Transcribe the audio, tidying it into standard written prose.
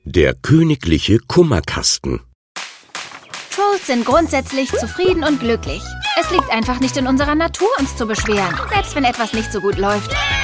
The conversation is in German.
Der königliche Kummerkasten. Trolls sind grundsätzlich zufrieden und glücklich. Es liegt einfach nicht in unserer Natur, uns zu beschweren, selbst wenn etwas nicht so gut läuft.